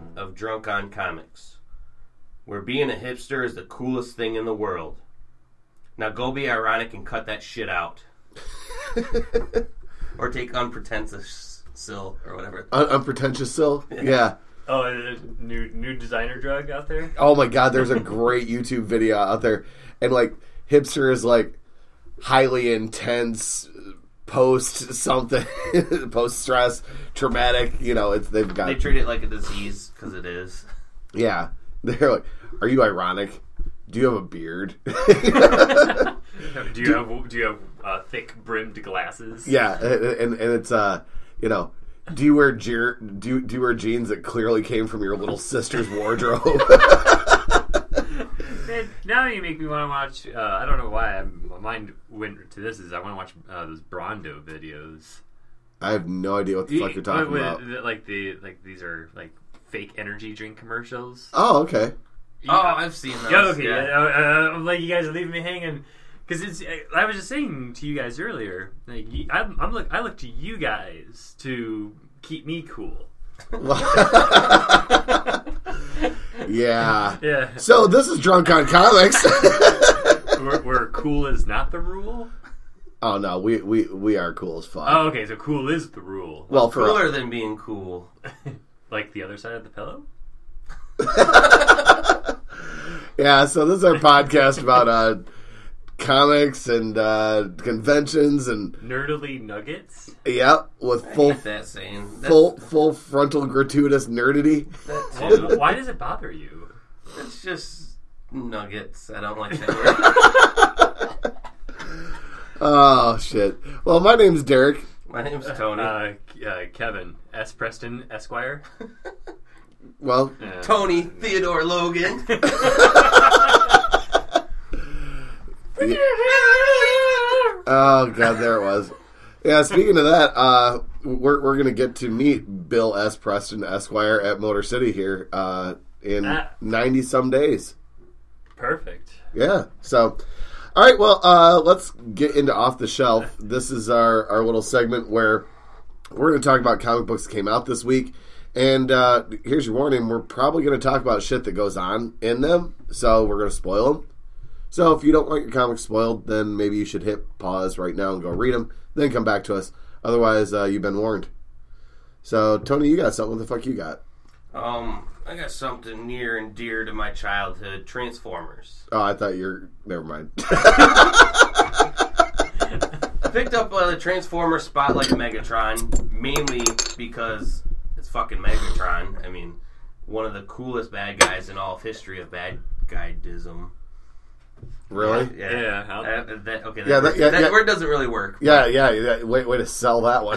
of Drunk on Comics, where being a hipster is the coolest thing in the world. Now go be ironic and cut that shit out. Or take unpretentious sill or whatever. Unpretentious sill? Yeah. Oh, new designer drug out there? Oh my god, there's a great YouTube video out there. And like, hipster is like highly intense, post-something, post-stress, traumatic. You know, they treat it like a disease because it is. Yeah. They're like, are you ironic? Do you have a beard? Do you have thick brimmed glasses? Yeah, and it's you know, do you wear do you wear jeans that clearly came from your little sister's wardrobe? Man, now you make me want to watch. I don't know why my mind went to this. I want to watch those Brondo videos. I have no idea what the fuck you're talking about. These are like fake energy drink commercials. Oh, okay. Oh, I've seen those. Yeah, okay. Yeah. Like, you guys are leaving me hanging. Because I was just saying to you guys earlier, like, I look to you guys to keep me cool. Yeah. Yeah. So this is Drunk on Comics. where cool is not the rule? Oh no, we are cool as fuck. Oh, okay, so cool is the rule. Well, cooler than being cool. Like the other side of the pillow? Yeah, so this is our podcast about comics and conventions and nerdily nuggets. Yep, with full frontal gratuitous nerdity. Well, why does it bother you? It's just nuggets. I don't like that word. Oh shit. Well, my name's Derek. My name's Tony. Kevin S. Preston Esquire. Well, Tony Theodore Logan. Oh god, there it was. Yeah, speaking of that, we're gonna get to meet Bill S. Preston Esquire at Motor City here in 90 some days. Perfect. Yeah. So, all right. Well, let's get into Off the Shelf. This is our little segment where we're going to talk about comic books that came out this week. And here's your warning: we're probably going to talk about shit that goes on in them, so we're going to spoil them. So if you don't want your comics spoiled, then maybe you should hit pause right now and go read them, then come back to us. Otherwise, you've been warned. So, Tony, you got something. What the fuck you got? I got something near and dear to my childhood, Transformers. Oh, I thought you're... Never mind. I picked up the Transformers Spotlight Megatron, mainly because it's fucking Megatron. I mean, one of the coolest bad guys in all of history of bad guydism. Really? Yeah. Okay. That word doesn't really work. Yeah. Way to sell that one.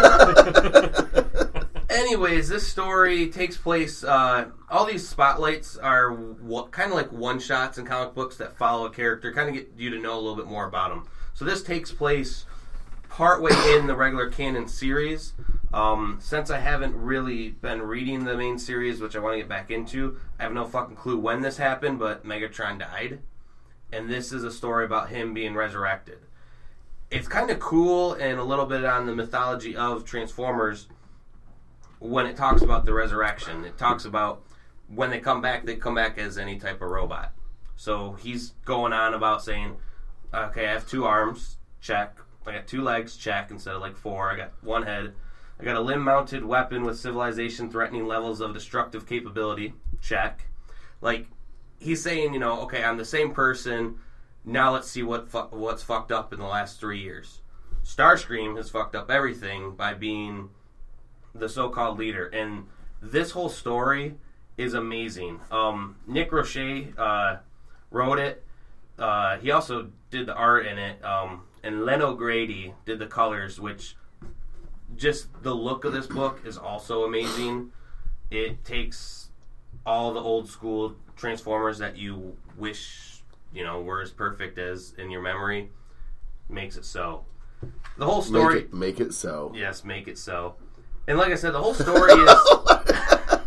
Anyways, this story takes place. All these spotlights are kind of like one-shots in comic books that follow a character, kind of get you to know a little bit more about them. So this takes place partway in the regular canon series. Since I haven't really been reading the main series, which I want to get back into, I have no fucking clue when this happened, but Megatron died. And this is a story about him being resurrected. It's kind of cool and a little bit on the mythology of Transformers when it talks about the resurrection. It talks about when they come back as any type of robot. So he's going on about saying, okay, I have 2 arms, check. I got 2 legs, check, instead of like 4. I got 1 head. I got a limb-mounted weapon with civilization-threatening levels of destructive capability, check. Like, he's saying, okay, I'm the same person. Now let's see what's fucked up in the last 3 years. Starscream has fucked up everything by being the so-called leader. And this whole story is amazing. Nick Roche wrote it. He also did the art in it. And Len O'Grady did the colors, which just the look of this book is also amazing. It takes all the old school Transformers that you wish, were as perfect as in your memory. Makes it so. The whole story... Make it so. Yes, make it so. And like I said, the whole story is...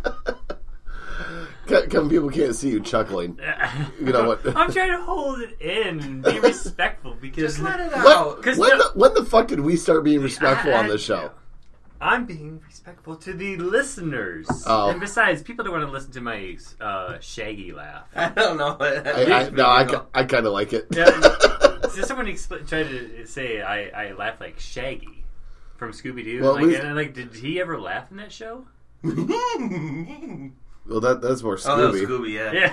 People can't see you chuckling. You know what? I'm trying to hold it in and be respectful because... Just let it out. When the fuck did we start being respectful on this show? I'm being respectful to the listeners. Oh. And besides, people don't want to listen to my shaggy laugh. I don't know. I kind of like it. Yeah. So someone tried to say I laugh like Shaggy from Scooby Doo. Well, did he ever laugh in that show? Well, that's more Scooby. Oh, that was Scooby, yeah.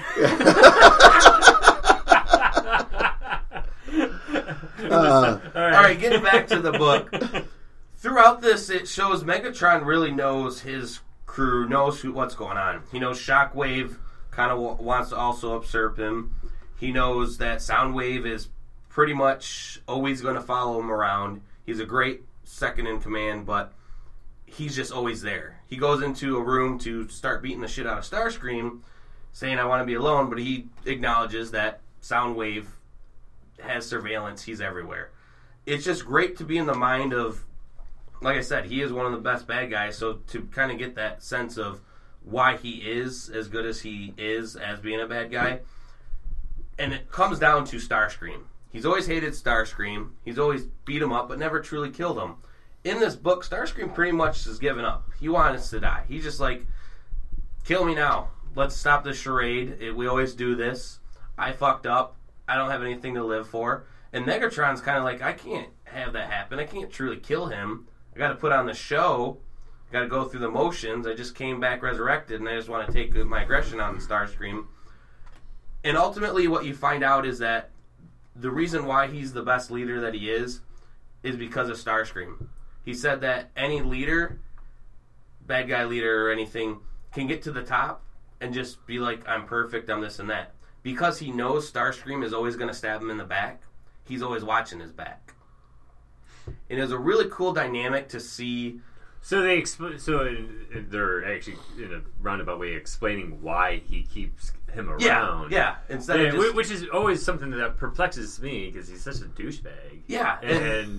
All Alright, getting back to the book. Throughout this, it shows Megatron really knows his crew, knows what's going on. He knows Shockwave kind of wants to also usurp him. He knows that Soundwave is pretty much always going to follow him around. He's a great second in command, but he's just always there. He goes into a room to start beating the shit out of Starscream, saying, I want to be alone, but he acknowledges that Soundwave has surveillance. He's everywhere. It's just great to be in the mind of, like I said, he is one of the best bad guys, so to kind of get that sense of why he is as good as he is as being a bad guy. And it comes down to Starscream. He's always hated Starscream. He's always beat him up, but never truly killed him. In this book, Starscream pretty much has given up. He wants to die. He's just like, kill me now. Let's stop this charade. We always do this. I fucked up. I don't have anything to live for. And Megatron's kind of like, I can't have that happen. I can't truly kill him. I got to put on the show. I got to go through the motions. I just came back resurrected, and I just want to take my aggression on Starscream. And ultimately, what you find out is that the reason why he's the best leader that he is because of Starscream. He said that any leader, bad guy leader or anything, can get to the top and just be like, I'm perfect, I'm this and that. Because he knows Starscream is always going to stab him in the back, he's always watching his back. And it was a really cool dynamic to see. So they're actually in a roundabout way explaining why he keeps him around. Yeah. Instead of just, which is always something that perplexes me because he's such a douchebag. Yeah, and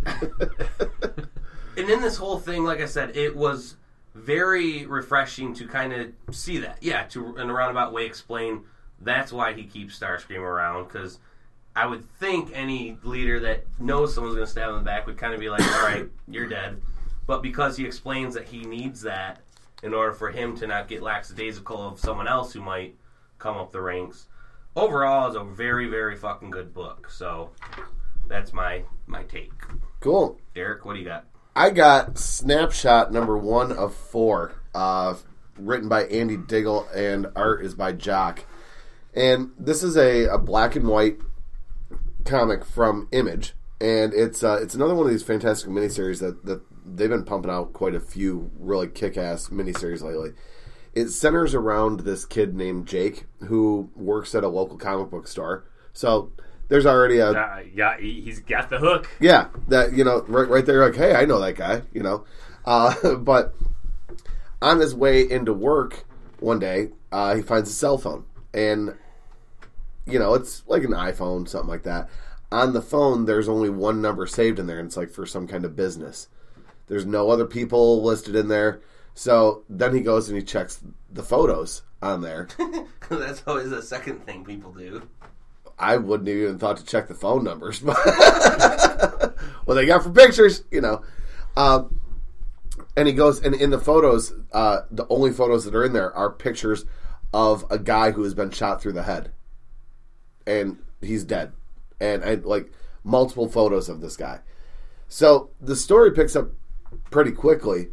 and in this whole thing, like I said, it was very refreshing to kind of see that. Yeah, to in a roundabout way explain that's why he keeps Starscream around, because I would think any leader that knows someone's going to stab him in the back would kind of be like, all right, you're dead. But because he explains that he needs that in order for him to not get lackadaisical of someone else who might come up the ranks, overall it's a very, very fucking good book. So that's my take. Cool. Derek, what do you got? I got Snapshot number 1 of 4, written by Andy Diggle, and art is by Jock. And this is a black and white comic from Image, and it's another one of these fantastic miniseries that they've been pumping out quite a few really kick-ass miniseries lately. It centers around this kid named Jake who works at a local comic book store. So there's already he's got the hook. Yeah, that right there, like, hey, I know that guy, but on his way into work one day, he finds a cell phone, and it's like an iPhone, something like that. On the phone, there's only one number saved in there, and it's like for some kind of business. There's no other people listed in there. So then he goes and he checks the photos on there. That's always the second thing people do. I wouldn't have even thought to check the phone numbers. But what they got for pictures, And he goes, and in the photos, the only photos that are in there are pictures of a guy who has been shot through the head. And he's dead. And I like multiple photos of this guy. So the story picks up pretty quickly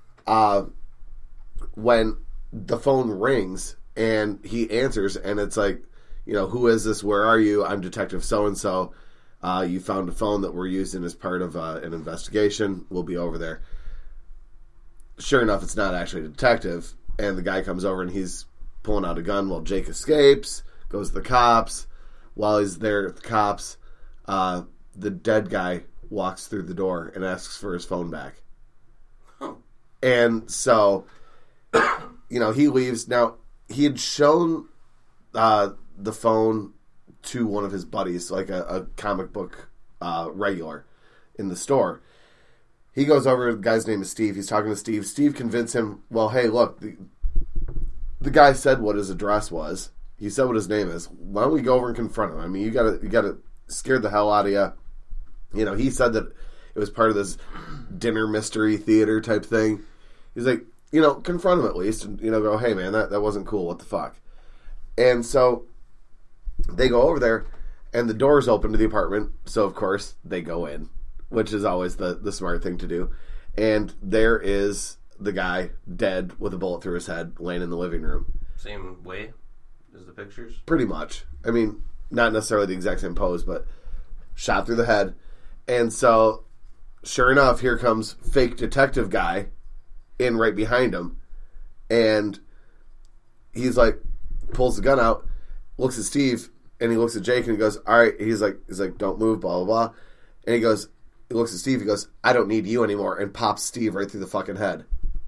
when the phone rings and he answers, and it's like, who is this? Where are you? I'm Detective so-and-so. You found a phone that we're using as part of an investigation. We'll be over there. Sure enough, it's not actually a detective, and the guy comes over and he's pulling out a gun while Jake escapes, goes to the cops. While he's there at the cops, the dead guy walks through the door and asks for his phone back. Oh. And so, he leaves. Now, he had shown the phone to one of his buddies, like a comic book regular in the store. He goes over, the guy's name is Steve. He's talking to Steve. Steve convinced him, well, hey, look, the guy said what his address was. He said what his name is. Why don't we go over and confront him? I mean, you gotta scare the hell out of you. He said that it was part of this dinner mystery theater type thing. He's like, confront him at least, and go, hey man, that wasn't cool. What the fuck? And so they go over there, and the door's open to the apartment. So of course they go in, which is always the smart thing to do. And there is the guy dead with a bullet through his head, laying in the living room. Same way as the pictures? Pretty much. I mean, not necessarily the exact same pose, but shot through the head. And so, sure enough, here comes fake detective guy in right behind him. And he's like, pulls the gun out, looks at Steve, and he looks at Jake, and he goes, all right. He's like, don't move, blah, blah, blah. And he looks at Steve, he goes, I don't need you anymore, and pops Steve right through the fucking head.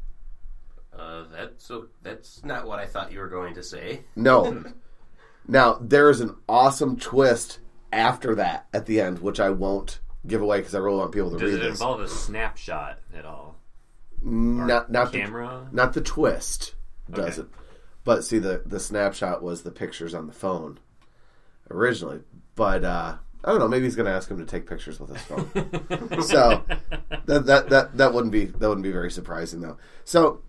That's not what I thought you were going to say. No. Now, there's an awesome twist after that at the end, which I won't give away because I really want people to read this. Does it involve a snapshot at all? Not camera? Not the twist does Okay. it. But see, the snapshot was the pictures on the phone originally. But I don't know. Maybe he's going to ask him to take pictures with his phone. So that wouldn't be very surprising though. So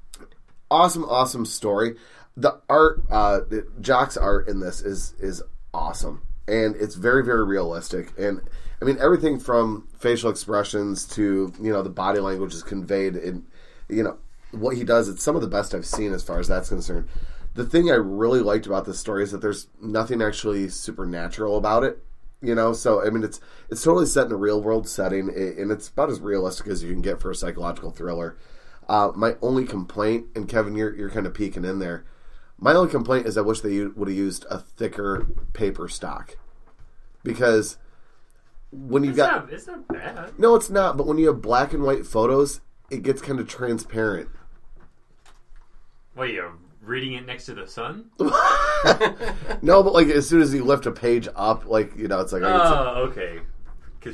awesome story. The art, Jock's art in this is awesome, and it's very, very realistic. And I mean, everything from facial expressions to the body language is conveyed in what he does. It's some of the best I've seen as far as that's concerned. The thing I really liked about this story is that there's nothing actually supernatural about it. So I mean, it's totally set in a real world setting, and it's about as realistic as you can get for a psychological thriller. My only complaint, and Kevin, you're kind of peeking in there. My only complaint is I wish they would have used a thicker paper stock, because when you've it's not bad. No, it's not. But when you have black and white photos, it gets kind of transparent. What, you're reading it next to the sun? No, but like as soon as you lift a page up, it's like okay. Because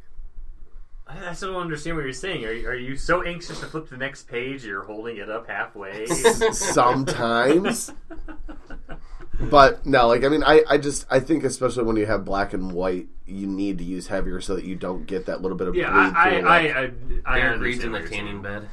I still don't understand what you're saying. Are you so anxious to flip to the next page you're holding it up halfway? Sometimes. But no, I think especially when you have black and white, you need to use heavier so that you don't get that little bit of bleed through. I reads in the tanning bed.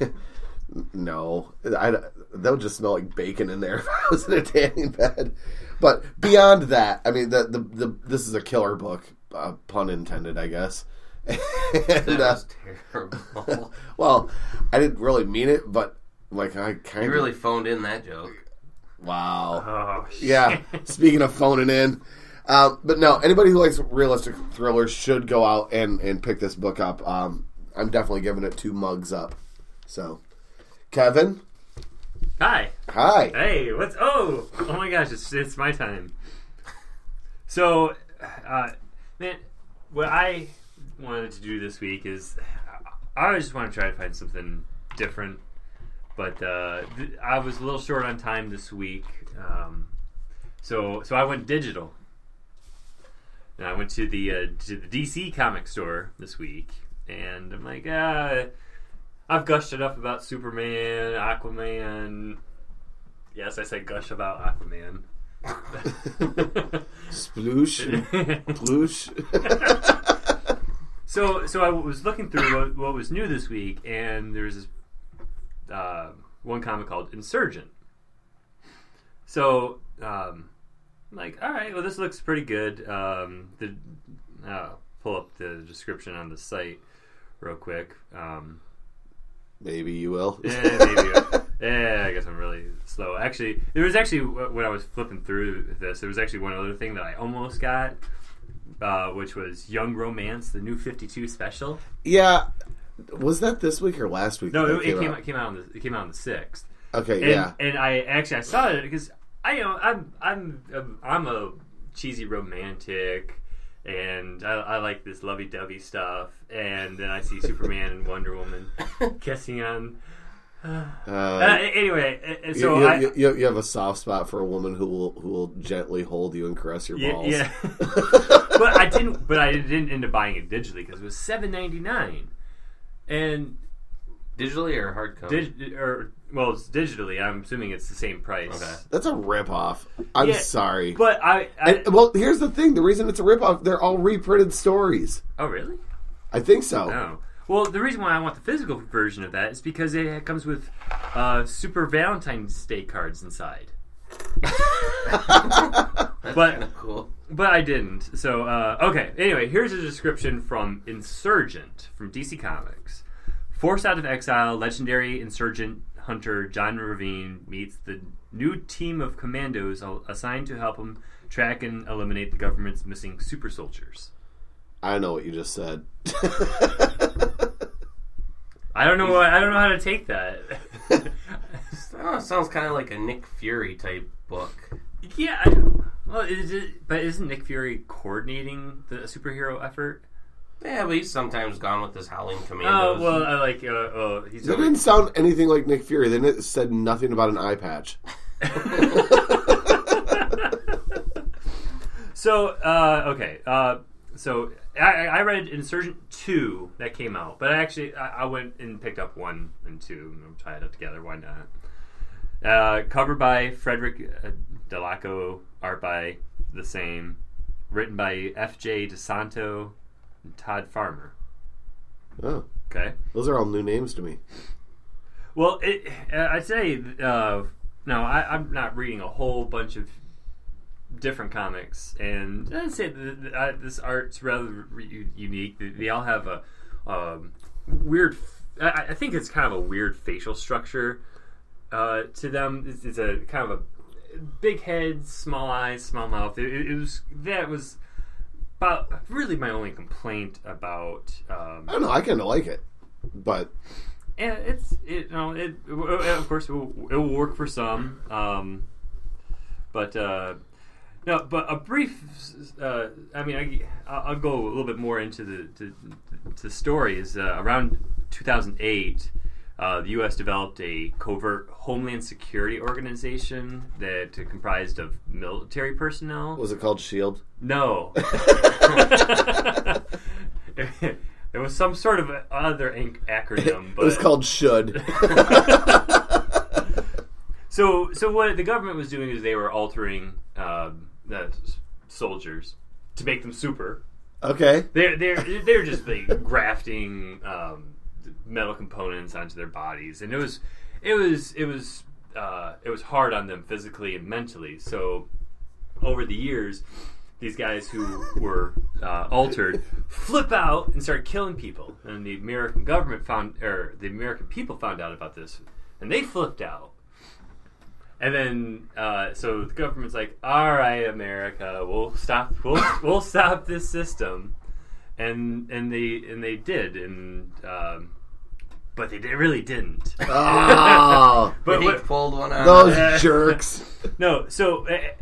No, that would just smell like bacon in there if I was in a tanning bed. But beyond that, I mean, this is a killer book, pun intended, I guess. That was terrible. Well, I didn't really mean it, but I kind of... You really phoned in that joke. Wow. Oh, shit. Yeah, speaking of phoning in. But no, anybody who likes realistic thrillers should go out and pick this book up. I'm definitely giving it 2 mugs up. So, Kevin? Hi. Hey, what's... Oh my gosh, it's my time. So, man, what I wanted to do this week is I just want to try to find something different, but I was a little short on time this week, so I went digital, and I went to the DC comic store this week, and I'm like, I've gushed enough about Superman, Aquaman. Yes, I said gush about Aquaman. Sploosh. Ploosh. So I was looking through what was new this week, and there's this one comic called Insurgent. So I'm like, all right, well, this looks pretty good. Pull up the description on the site real quick. Maybe you will. Maybe. Yeah, I guess I'm really slow. Actually, there was when I was flipping through this, there was actually one other thing that I almost got, which was Young Romance, the new 52 special. Yeah, was that this week or last week? No, it came out on the 6th. Okay, and I saw it because I'm a cheesy romantic. And I like this lovey-dovey stuff, and then I see Superman and Wonder Woman kissing on. Anyway, so you have a soft spot for a woman who will gently hold you and caress your balls. Yeah. but I didn't end up buying it digitally because it was $7.99, and digitally or hardcover? It's digitally. I'm assuming it's the same price. Okay. That's a ripoff. I'm sorry. But well, here's the thing. The reason it's a ripoff, they're all reprinted stories. Oh, really? I think so. No. Well, the reason why I want the physical version of that is because it comes with Super Valentine's Day cards inside. That's kind of cool. But I didn't. So, okay. Anyway, here's a description from Insurgent from DC Comics. Forced out of exile, legendary insurgent hunter John Ravine meets the new team of commandos assigned to help him track and eliminate the government's missing super soldiers. I know what you just said. I don't know how to take that. It sounds kind of like a Nick Fury type book. Yeah. Well, but isn't Nick Fury coordinating the superhero effort? Yeah, but he's sometimes gone with his Howling Commandos. Oh, well, I like... They didn't sound anything like Nick Fury. They said nothing about an eye patch. So, okay. So, I read Insurgent 2 that came out, but I went and picked up 1 and 2 and tied it together. Why not? Covered by Frederick Delaco, art by the same, written by F.J. DeSanto and Todd Farmer. Oh. Okay. Those are all new names to me. Well, I'd say, no, I'm not reading a whole bunch of different comics, and I'd say this art's rather unique. They all have a weird. I think it's kind of a weird facial structure to them. It's a kind of a big head, small eyes, small mouth. That was about really my only complaint about. I don't know. I kind of like it, but yeah, of course it will work for some, but. No, but a brief. I'll go a little bit more into the story. Is around 2008, the U.S. developed a covert Homeland Security organization that comprised of military personnel. Was it called SHIELD? No. It was some sort of other acronym. But it was called SHOULD. So what the government was doing is they were altering the soldiers to make them super. Okay. They're just like grafting metal components onto their bodies, and it was hard on them physically and mentally. So over the years, these guys who were altered flip out and start killing people, and the American government the American people found out about this, and they flipped out. And then, so the government's like, "All right, America, we'll stop this system," and they did, and but they really didn't. Oh, but he pulled one out. Those jerks. No, so,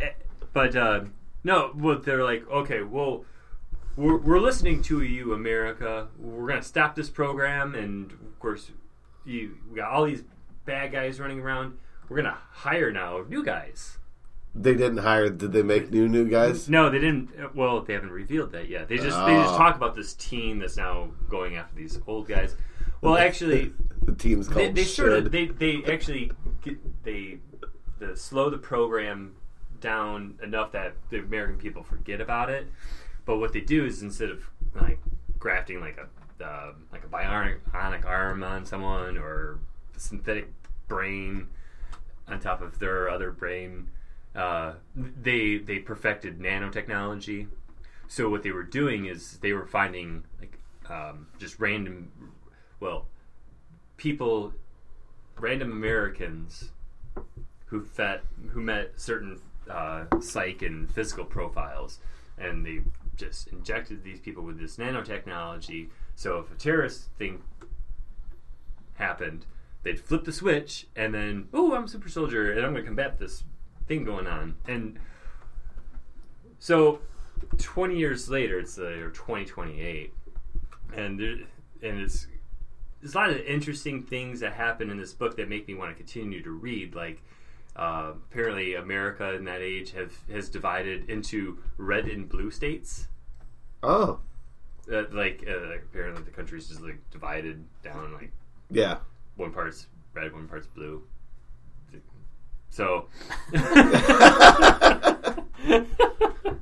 no. Well, they're like, okay, well, we're listening to you, America. We're gonna stop this program, and of course, we got all these bad guys running around. We're going to hire now new guys. They didn't hire. Did they make new guys? No, they didn't. Well, they haven't revealed that yet. They just talk about this team that's now going after these old guys. Well, actually, the team's called. They slow the program down enough that the American people forget about it. But what they do is instead of like grafting like a bionic arm on someone or a synthetic brain on top of their other brain, they perfected nanotechnology. So what they were doing is they were finding like just random Americans who met certain psych and physical profiles, and they just injected these people with this nanotechnology. So if a terrorist thing happened, they'd flip the switch, and then, I'm a super soldier, and I'm going to combat this thing going on. And so, 20 years later, it's 2028, and there's a lot of interesting things that happen in this book that make me want to continue to read. Like, apparently, America in that age has divided into red and blue states. Oh, apparently the country's just like divided down, like yeah. One part's red, one part's blue. So,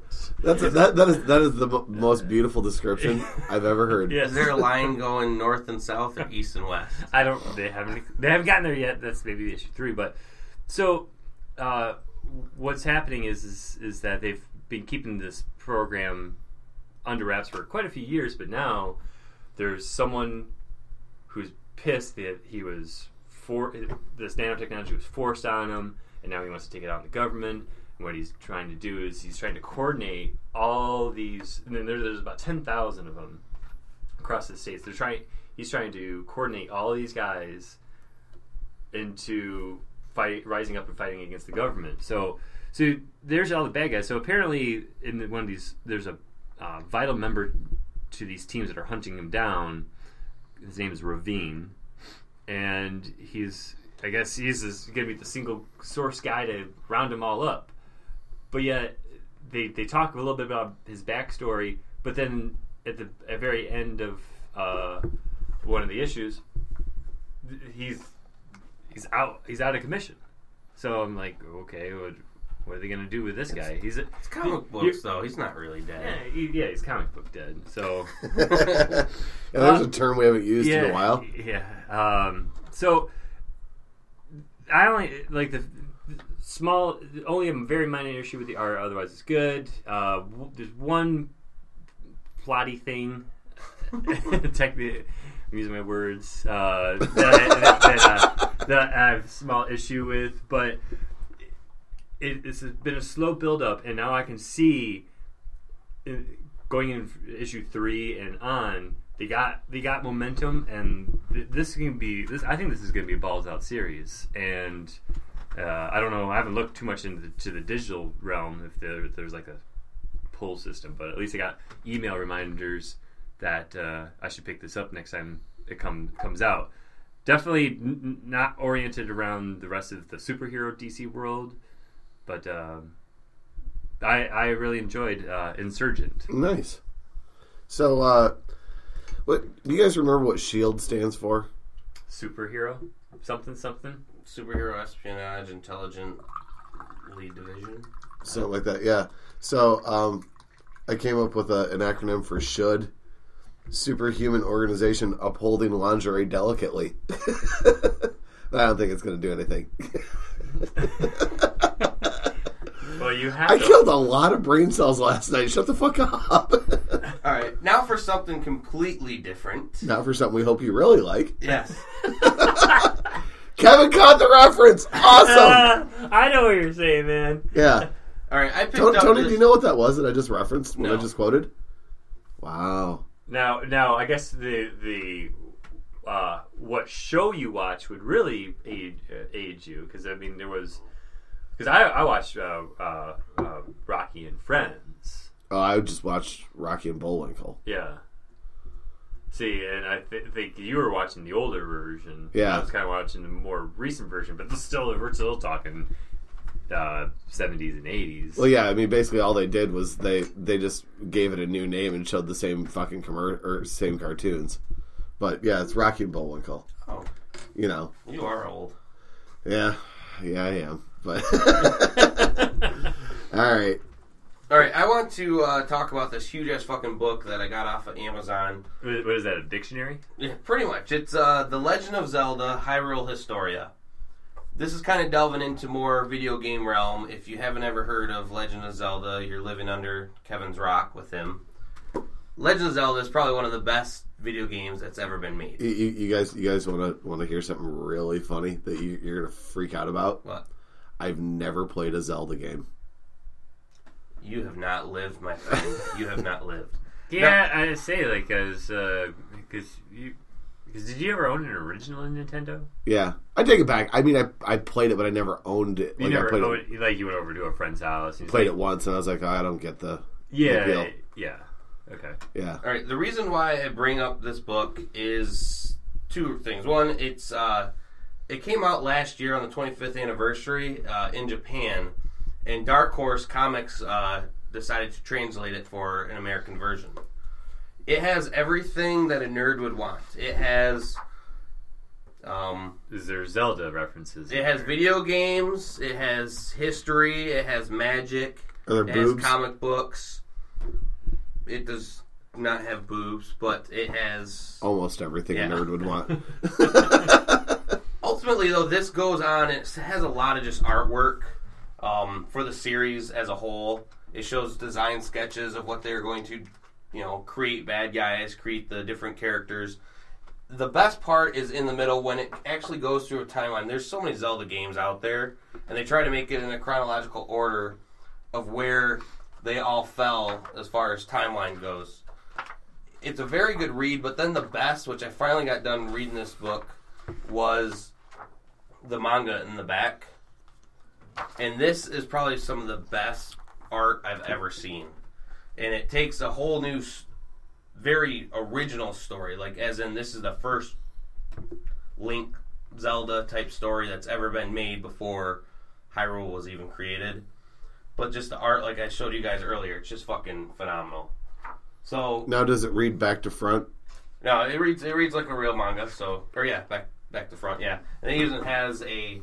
That is the most beautiful description I've ever heard. Yes. Is there a line going north and south or east and west? They haven't gotten there yet. That's maybe issue 3. But so what's happening is that they've been keeping this program under wraps for quite a few years, but now there's someone who's pissed that this nanotechnology was forced on him, and now he wants to take it out on the government. And what he's trying to do is he's trying to coordinate all these, and then there's about 10,000 of them across the states. He's trying to coordinate all of these guys into rising up and fighting against the government. So there's all the bad guys. So apparently in one of these, there's a vital member to these teams that are hunting him down. His name is Ravine, and I guess he's going to be the single source guy to round them all up. But yet they talk a little bit about his backstory, but then at the very end of one of the issues, he's out of commission. So I'm like, okay, what are they going to do with this guy? It's comic books, though. He's not really dead. Yeah, he's comic book dead. So there's a term we haven't used in a while. Yeah. So I only like the small, only a very minor issue with the art. Otherwise, it's good. There's one plotty thing. Technically, I'm using my words that I have a small issue with, but it's been a slow build up, and now I can see going in issue 3 and on. They got momentum, and this can be. I think this is going to be a balls out series, and I don't know. I haven't looked too much into the digital realm if there's like a pull system, but at least I got email reminders that I should pick this up next time it comes out. Definitely not oriented around the rest of the superhero DC world, but I really enjoyed Insurgent. Nice. So, what do you guys remember what SHIELD stands for? Superhero? Something? Superhero Espionage Intelligent Lead Division. Something like that, yeah. So, I came up with an acronym for SHOULD. Superhuman Organization Upholding Lingerie Delicately. I don't think it's going to do anything. Well, I killed a lot of brain cells last night. Shut the fuck up. All right, now for something completely different. Now for something we hope you really like. Yes. Kevin caught the reference. Awesome. I know what you're saying, man. Yeah. All right, I picked up Tony, do you know what that was that I just referenced? No. What I just quoted? Wow. Now, I guess the what show you watch would really aid you, because I mean I watched Rocky and Friends. Oh, I just watched Rocky and Bullwinkle. Yeah. See, and I think you were watching the older version. Yeah. I was kind of watching the more recent version, but we're still talking 70s and 80s. Well, yeah, I mean, basically all they did was they just gave it a new name and showed the same fucking same cartoons. But yeah, it's Rocky and Bullwinkle. Oh, you know, you are old. Yeah, I am. But all right. I want to talk about this huge ass fucking book that I got off of Amazon. What is that? A dictionary? Yeah, pretty much. It's The Legend of Zelda: Hyrule Historia. This is kind of delving into more video game realm. If you haven't ever heard of Legend of Zelda, you're living under Kevin's rock with him. Legend of Zelda is probably one of the best video games that's ever been made. You guys want to hear something really funny that you're gonna freak out about? What? I've never played a Zelda game. You have not lived, my friend. You have not lived. Yeah, no. I say like because did you ever own an original Nintendo? Yeah, I take it back. I mean, I played it, but I never owned it. You never owned it, like you went over to a friend's house. And played it once, and I was like, oh, I don't get the appeal. Yeah. Okay. Yeah. All right. The reason why I bring up this book is two things. One, it came out last year on the 25th anniversary in Japan, and Dark Horse Comics decided to translate it for an American version. It has everything that a nerd would want. It has... is there Zelda references? It has video games. It has history. It has magic. Are there boobs? Has comic books. it does not have boobs, but it has almost everything a nerd would want. Ultimately, though, this goes on. It has a lot of just artwork for the series as a whole. It shows design sketches of what they're going to, create bad guys, create the different characters. The best part is in the middle when it actually goes through a timeline. There's so many Zelda games out there, and they try to make it in a chronological order of where they all fell as far as timeline goes. It's a very good read, but then the best, which I finally got done reading this book, was the manga in the back. And this is probably some of the best art I've ever seen. And it takes a whole new, very original story. Like, as in, this is the first Link Zelda type story that's ever been made before Hyrule was even created. But just the art, like I showed you guys earlier, it's just fucking phenomenal. So now, does it read back to front? No, it reads like a real manga. Back to front, yeah. And it even has a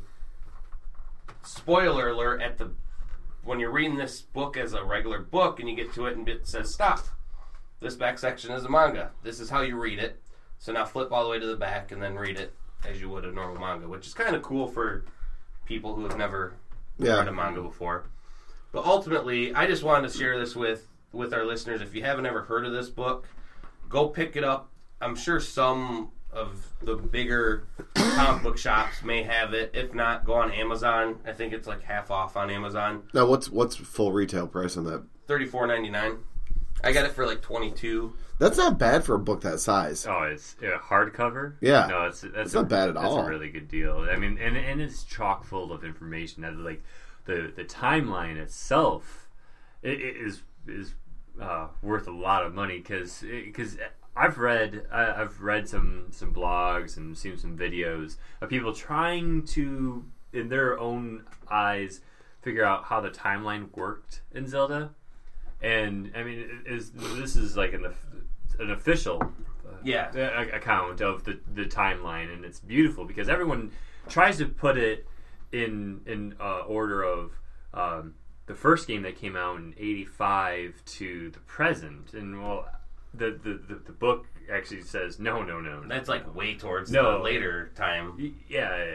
spoiler alert when you're reading this book as a regular book, and you get to it and it says stop. This back section is a manga. This is how you read it. So now flip all the way to the back and then read it as you would a normal manga, which is kind of cool for people who have never read a manga before. But ultimately, I just wanted to share this with our listeners. If you haven't ever heard of this book, go pick it up. I'm sure some of the bigger comic book shops may have it. If not, go on Amazon. I think it's like half off on Amazon. Now, what's full retail price on that? $34.99. I got it for like $22. That's not bad for a book that size. Oh, it's a hardcover? Yeah. No, that's not bad at all. That's a really good deal. I mean, and it's chock full of information. Like the timeline itself is worth a lot of money because I've read some blogs and seen some videos of people trying to, in their own eyes, figure out how the timeline worked in Zelda. And I mean, this is like an official account of the timeline, and it's beautiful because everyone tries to put it in order of the first game that came out in '85 to the present, and the book actually says no. That's like way towards the later time. Yeah.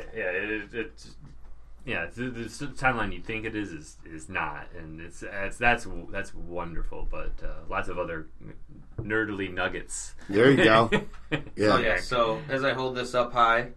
The timeline you think it is not, and that's wonderful. But lots of other nerdly nuggets. There you go. Yeah. So as I hold this up high,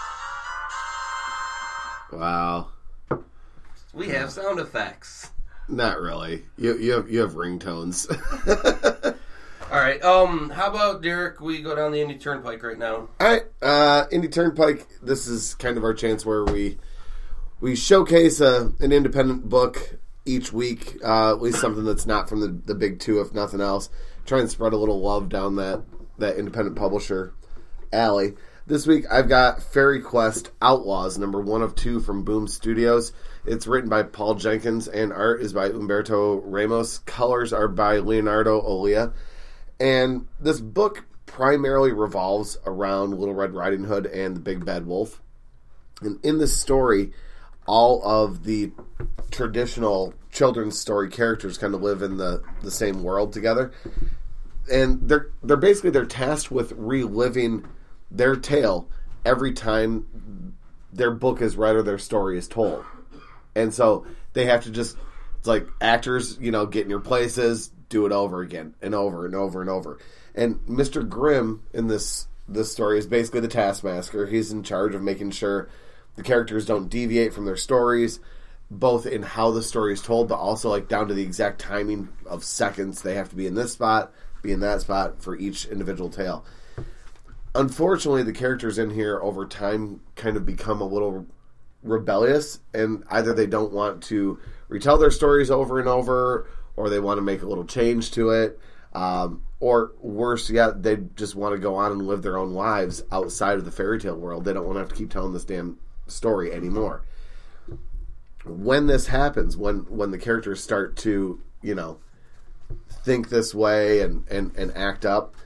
wow, we have sound effects. Not really. You have ringtones. All right. How about, Derek, we go down the Indie Turnpike right now? All right. Indie Turnpike, this is kind of our chance where we showcase an independent book each week, at least something that's not from the big two, if nothing else. Try and spread a little love down that independent publisher alley. This week, I've got Fairy Quest Outlaws, number 1 of 2 from Boom Studios. It's written by Paul Jenkins, and art is by Humberto Ramos. Colors are by Leonardo Olea. And this book primarily revolves around Little Red Riding Hood and the Big Bad Wolf. And in this story, all of the traditional children's story characters kind of live in the same world together. And they're tasked with reliving their tale every time their book is read or their story is told. And so they have to just, it's like actors, get in your places, do it over again and over and over and over. And Mr. Grimm in this story is basically the taskmaster. He's in charge of making sure the characters don't deviate from their stories, both in how the story is told, but also like down to the exact timing of seconds they have to be in this spot, be in that spot for each individual tale. Unfortunately, the characters in here over time kind of become a little rebellious, and either they don't want to retell their stories over and over, or they want to make a little change to it, or worse yet, they just want to go on and live their own lives outside of the fairy tale world. They don't want to have to keep telling this damn story anymore. When this happens, when the characters start to, think this way and act up,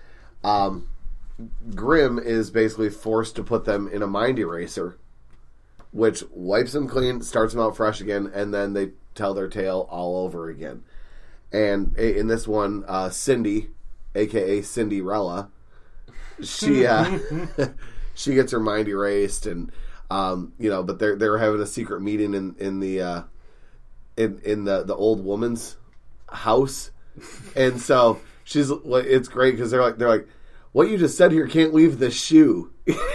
Grimm is basically forced to put them in a mind eraser, which wipes them clean, starts them out fresh again, and then they tell their tale all over again. And in this one, Cindy, a.k.a. Cinderella, she she gets her mind erased, and but they're having a secret meeting in the old woman's house, and so it's great because they're like, what you just said here can't leave the shoe,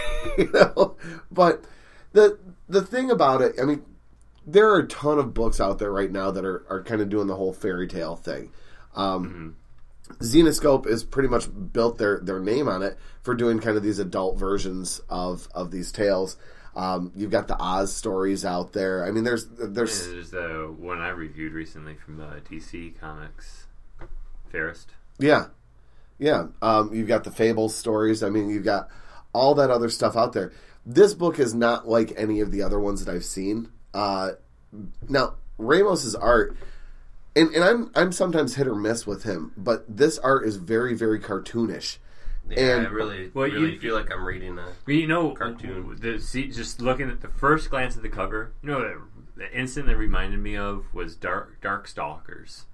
But the thing about it, I mean, there are a ton of books out there right now that are kind of doing the whole fairy tale thing. Zenescope has pretty much built their name on it for doing kind of these adult versions of these tales. You've got the Oz stories out there. I mean, there's the one I reviewed recently from DC Comics, Fairest. Yeah. You've got the Fables stories. I mean, you've got all that other stuff out there. This book is not like any of the other ones that I've seen. Now, Ramos's art, and I'm sometimes hit or miss with him, but this art is very, very cartoonish. Yeah, I really feel like I'm reading a cartoon. Just looking at the first glance at the cover, the instant that reminded me of was Darkstalkers.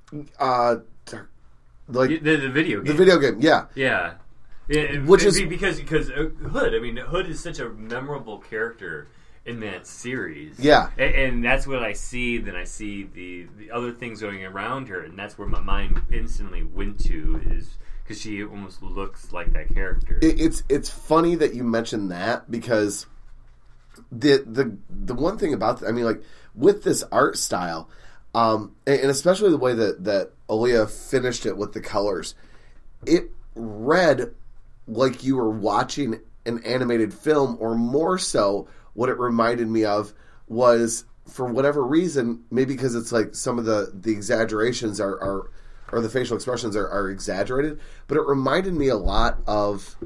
Like the video game. The video game, yeah. Yeah, because Hood. I mean, Hood is such a memorable character in that series. Yeah, and that's what I see. Then I see the other things going around her, and that's where my mind instantly went to, is because she almost looks like that character. It's funny that you mentioned that, because the one thing about I mean, like, with this art style, and especially the way that Aaliyah finished it with the colors, it read like you were watching an animated film, or more so, what it reminded me of was, for whatever reason, maybe because it's like some of the exaggerations are or the facial expressions are exaggerated, but it reminded me a lot of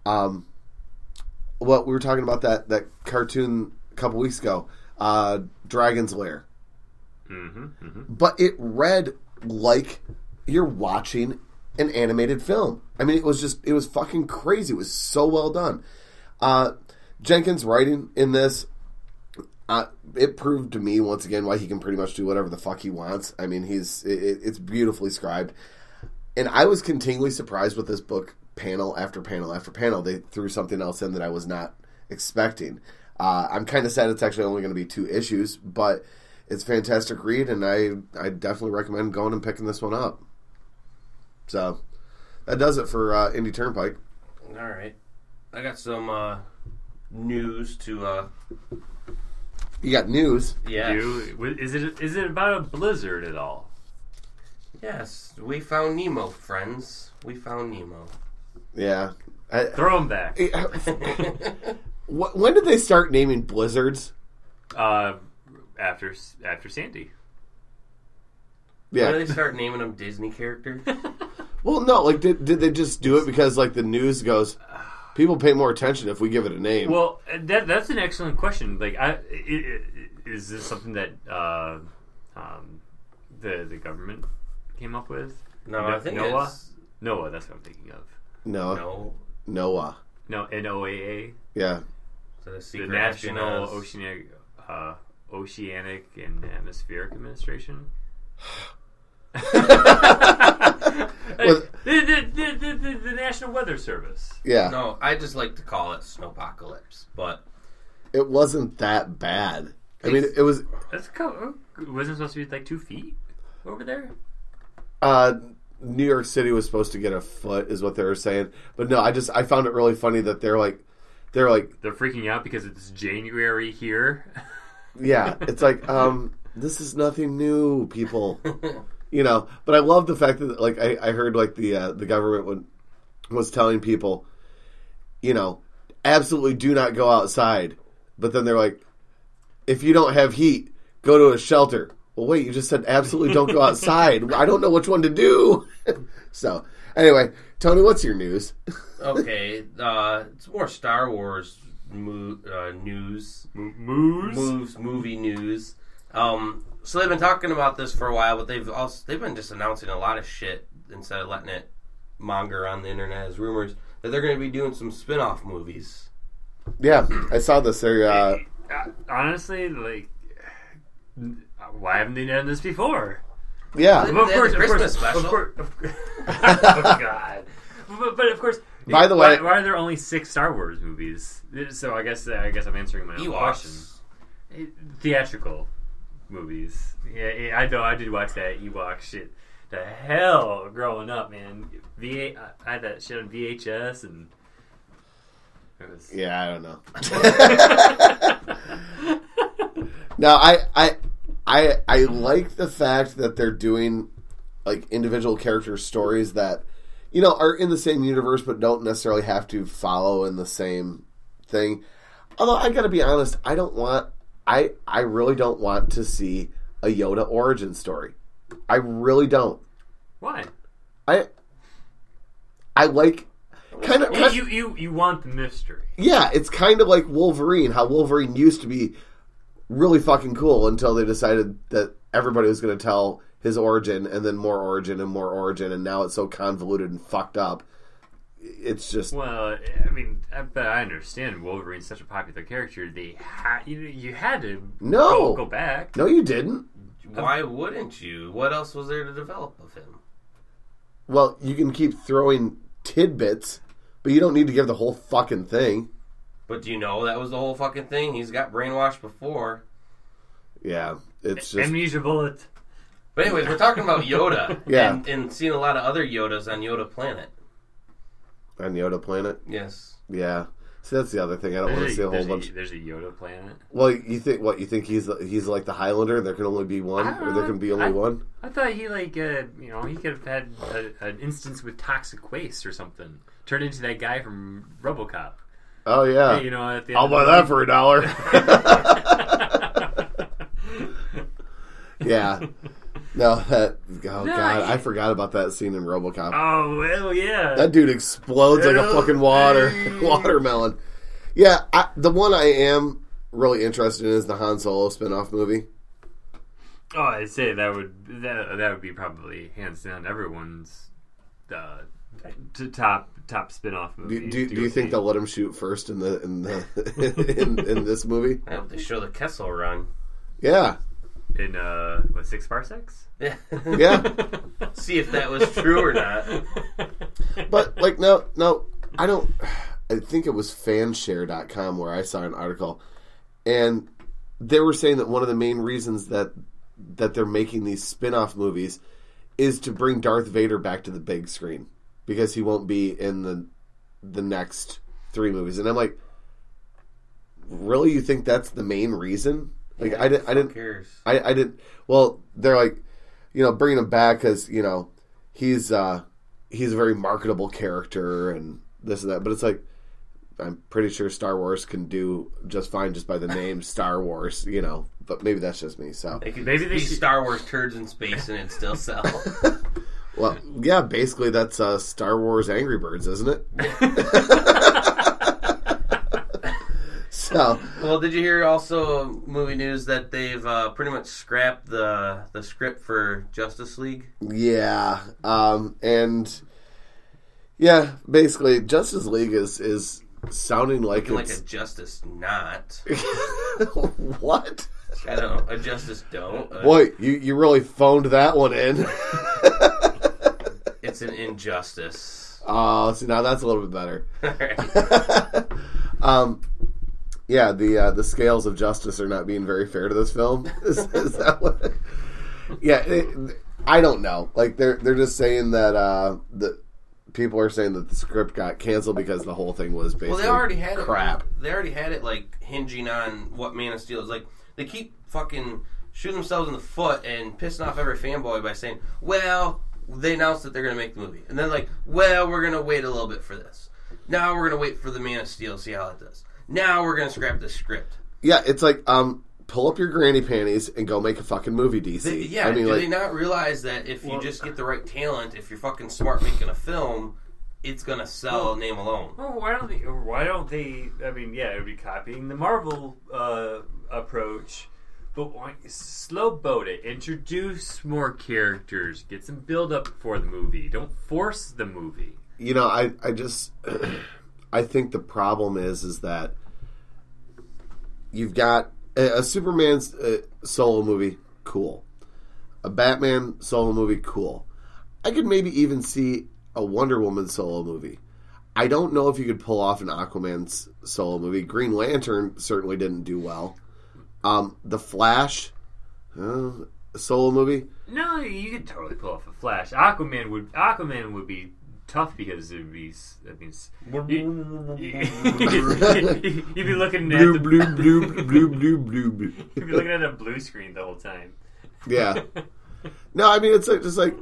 what we were talking about, that cartoon a couple weeks ago, Dragon's Lair. But it read like you're watching an animated film. I mean, it was fucking crazy. It was so well done. Jenkins' writing in this, it proved to me once again why he can pretty much do whatever the fuck he wants. I mean, it's beautifully scribed. And I was continually surprised with this book, panel after panel after panel. They threw something else in that I was not expecting. I'm kind of sad it's actually only going to be 2 issues, but it's a fantastic read, and I definitely recommend going and picking this one up. So, that does it for Indie Turnpike. All right. I got some news to... You got news? Yeah. Is it about a blizzard at all? Yes. We found Nemo, friends. We found Nemo. Yeah. Throw him back. When did they start naming blizzards? After Sandy. Yeah. When did they start naming them Disney characters? Well, no. Like, did they just do it because, like, the news goes, people pay more attention if we give it a name? Well, that's an excellent question. Like, is this something that the government came up with? No, I think NOAA. it's... NOAA, that's what I'm thinking of. Noah. No, NOAA. Yeah. So the National Oceanic and Atmospheric Administration. The National Weather Service. Yeah. No, I just like to call it Snowpocalypse, but it wasn't that bad. I mean, it was. It wasn't supposed to be like 2 feet over there. New York City was supposed to get a foot, is what they were saying. But no, I found it really funny that they're freaking out because it's January here. Yeah, it's like, this is nothing new, people. But I love the fact that, like, I heard, like, the government was telling people, absolutely do not go outside. But then they're like, if you don't have heat, go to a shelter. Well, wait, you just said absolutely don't go outside. I don't know which one to do. So, anyway, Tony, what's your news? Okay, it's more Star Wars movie news. So they've been talking about this for a while, but they've been just announcing a lot of shit instead of letting it monger on the internet as rumors that they're going to be doing some spin-off movies. Yeah, I saw this. Honestly, like, why haven't they done this before? Yeah. Well, of course, Christmas special. Oh God. But of course. By the way, why are there only 6 Star Wars movies? So I guess I'm answering my own question. Theatrical movies. Yeah, I did watch that Ewok shit. The hell, growing up, man. I had that shit on VHS, and it was... Yeah, I don't know. Now, I like the fact that they're doing like individual character stories that, you know, are in the same universe but don't necessarily have to follow in the same thing. Although I gotta be honest, I really don't want to see a Yoda origin story. I really don't. Why? I like kind of you want the mystery. Yeah, it's kind of like Wolverine. How Wolverine used to be really fucking cool until they decided that everybody was going to tell his origin, and then more origin, and now it's so convoluted and fucked up. It's just... Well, I mean, but I understand Wolverine's such a popular character. You had to go back. No, you didn't. Why wouldn't you? What else was there to develop of him? Well, you can keep throwing tidbits, but you don't need to give the whole fucking thing. But do you know that was the whole fucking thing? He's got brainwashed before. Yeah, it's just... Amnesia bullet. But anyways, we're talking about Yoda. Yeah. And seeing a lot of other Yodas on Yoda Planet. On Yoda Planet? Yes. Yeah. See, that's the other thing. I don't want to see a whole bunch... There's a Yoda planet? Well, you think he's like the Highlander? There can only be one? Or there can be only one? I thought he, he could have had an instance with toxic waste or something. Turned into that guy from RoboCop. Oh, yeah. Hey, at the end I'll buy that for $1. Yeah. No, God, I forgot about that scene in RoboCop. Oh, well, yeah. That dude explodes like a fucking watermelon. Yeah, the one I am really interested in is the Han Solo spin-off movie. Oh, I'd say that would be probably hands down everyone's top spin-off movie. Do you think they'll let him shoot first in in this movie? I hope they show the Kessel Run. Yeah. In 6 parsecs? Yeah. Yeah. See if that was true or not. But no, I don't. I think it was fanshare.com where I saw an article, and they were saying that one of the main reasons that they're making these spin-off movies is to bring Darth Vader back to the big screen because he won't be in the next 3 movies. And I'm like, really? You think that's the main reason? Like, yeah, I didn't. Well, they're like, bringing him back because he's a very marketable character and this and that. But it's like, I'm pretty sure Star Wars can do just fine just by the name Star Wars, But maybe that's just me. So maybe they be Star Wars turds in space and it still sell. Well, yeah, basically that's Star Wars Angry Birds, isn't it? So, well, did you hear also movie news that they've pretty much scrapped the script for Justice League? Yeah, and yeah, basically Justice League is sounding like it's like a Justice Not. What? I don't know. A Justice Don't. Boy, you really phoned that one in. It's an injustice. Oh, see, now that's a little bit better. All right. Yeah, the scales of justice are not being very fair to this film. Is that what? Yeah, I don't know. Like they're just saying that the people are saying that the script got canceled because the whole thing was basically they already had crap. They already had it like hinging on what Man of Steel is like. They keep fucking shooting themselves in the foot and pissing off every fanboy by saying, "Well, they announced that they're going to make the movie," and then like, "Well, we're going to wait a little bit for this. Now we're going to wait for the Man of Steel, see how it does." Now we're going to scrap the script. Yeah, it's like, pull up your granny panties and go make a fucking movie, DC. Do they not realize that if you just get the right talent, if you're fucking smart making a film, it's going to sell name alone? Well, why don't they, I mean, yeah, it would be copying the Marvel approach, but slow boat it, introduce more characters, get some build up for the movie, don't force the movie. I just... I think the problem is that you've got a Superman solo movie, cool. A Batman solo movie, cool. I could maybe even see a Wonder Woman solo movie. I don't know if you could pull off an Aquaman solo movie. Green Lantern certainly didn't do well. The Flash, solo movie. No, you could totally pull off a Flash. Aquaman would be tough because it would be. You'd be looking at You'd be looking at a blue screen the whole time. Yeah. No, I mean it's like, just like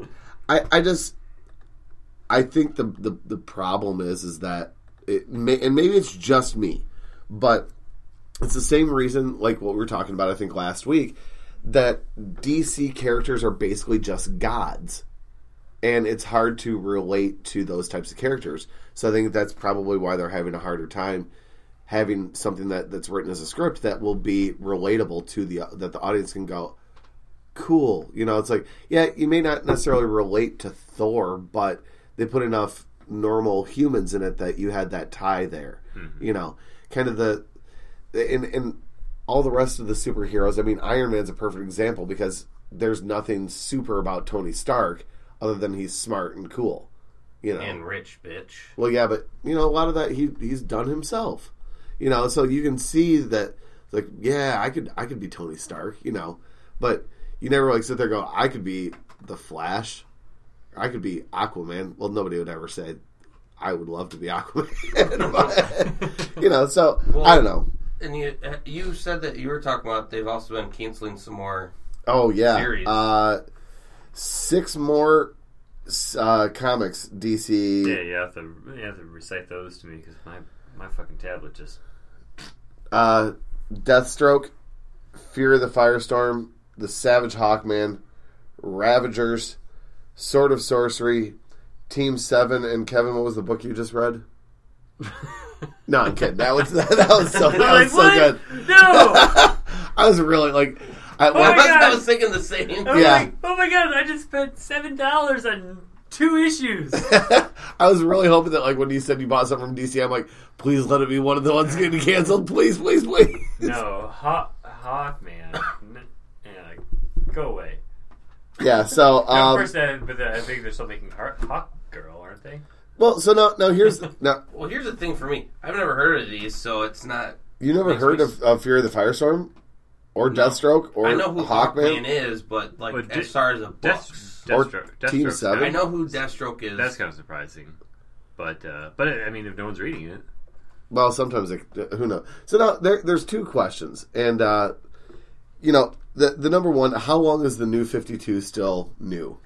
I think the problem is that and maybe it's just me, but it's the same reason like what we were talking about I think last week, that DC characters are basically just gods. And it's hard to relate to those types of characters. So I think that's probably why they're having a harder time having something that's written as a script that will be relatable to that the audience can go, cool. You know, it's like, yeah, you may not necessarily relate to Thor, but they put enough normal humans in it that you had that tie there. Mm-hmm. You know, kind of in all the rest of the superheroes. I mean, Iron Man's a perfect example because there's nothing super about Tony Stark other than he's smart and cool, you know, and rich, bitch. Well, yeah, but you know, a lot of that he's done himself, you know. So you can see that, like, yeah, I could be Tony Stark, you know, but you never like sit there and go, I could be the Flash, or I could be Aquaman. Well, nobody would ever say I would love to be Aquaman, but, you know. So I don't know. And you said that you were talking about they've also been canceling some more. Oh yeah, series. 6 more comics, DC. Yeah, you have to recite those to me because my fucking tablet just. Deathstroke, Fear of the Firestorm, The Savage Hawkman, Ravagers, Sword of Sorcery, Team 7, and Kevin, what was the book you just read? No, I'm kidding. That was so good. No, I was really like. I was thinking the same. Like, oh my god! I just spent $7 on 2 issues. I was really hoping that, like, when you said you bought something from DC, I'm like, please let it be one of the ones getting canceled. Please, please, please. No, Hawkman. Yeah, go away. Yeah. So, I think they're still making Hawk Girl, aren't they? Well, so now here's Well, here's the thing for me. I've never heard of these, so it's not. You never heard of Fear of the Firestorm? Or Deathstroke, or I know who Hawkman is, but like as far as a books, Team 7. I know who Deathstroke is. That's kind of surprising, but I mean, if no one's reading it, well, sometimes who knows. So now there's 2 questions, and you know, the number one: how long is the New 52 still new?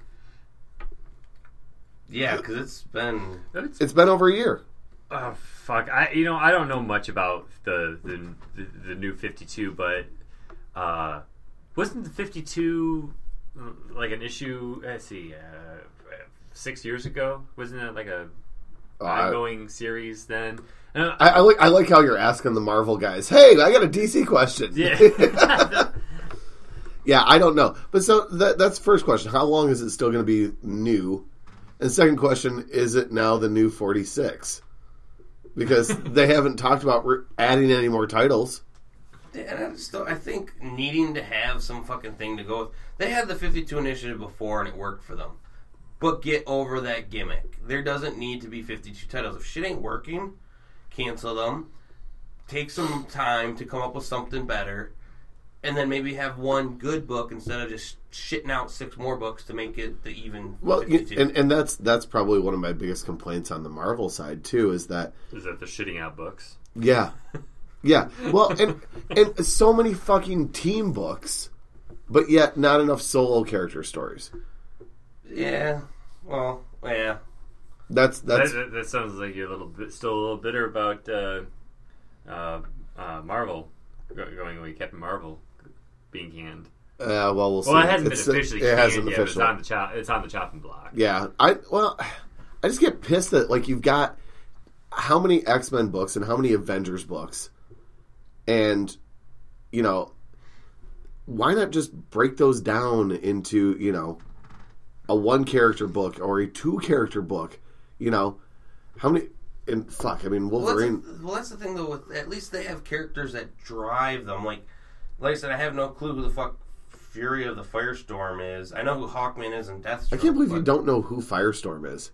Yeah, because it's been over a year. Oh fuck! I don't know much about the New 52, but. Wasn't the 52 like an issue? Let's see, 6 years ago. Wasn't it like a ongoing series then? I like how you're asking the Marvel guys. Hey, I got a DC question. Yeah, yeah. I don't know, but so that's the first question. How long is it still going to be new? And second question: is it now the New 46? Because they haven't talked about adding any more titles. And I think needing to have some fucking thing to go with. They had the 52 initiative before and it worked for them. But get over that gimmick. There doesn't need to be 52 titles. If shit ain't working, cancel them. Take some time to come up with something better. And then maybe have one good book instead of just shitting out 6 more books to make it the even 52. And that's probably one of my biggest complaints on the Marvel side, too, is that they're shitting out books. Yeah. Yeah, well, and so many fucking team books, but yet not enough solo character stories. Yeah, well, yeah. That sounds like you're still a little bitter about Marvel going away, Captain Marvel being canned. Well, we'll see. Well, it hasn't been officially canned. It hasn't yet, officially. It's on the chopping block. Yeah, I just get pissed that like you've got how many X-Men books and how many Avengers books. And, you know, why not just break those down into, you know, a 1-character book or a 2-character book? You know, how many... And fuck, I mean, Wolverine... Well, that's the thing, though. At least they have characters that drive them. Like I said, I have no clue who the fuck Fury of the Firestorm is. I know who Hawkman is and Deathstroke. I can't believe you don't know who Firestorm is.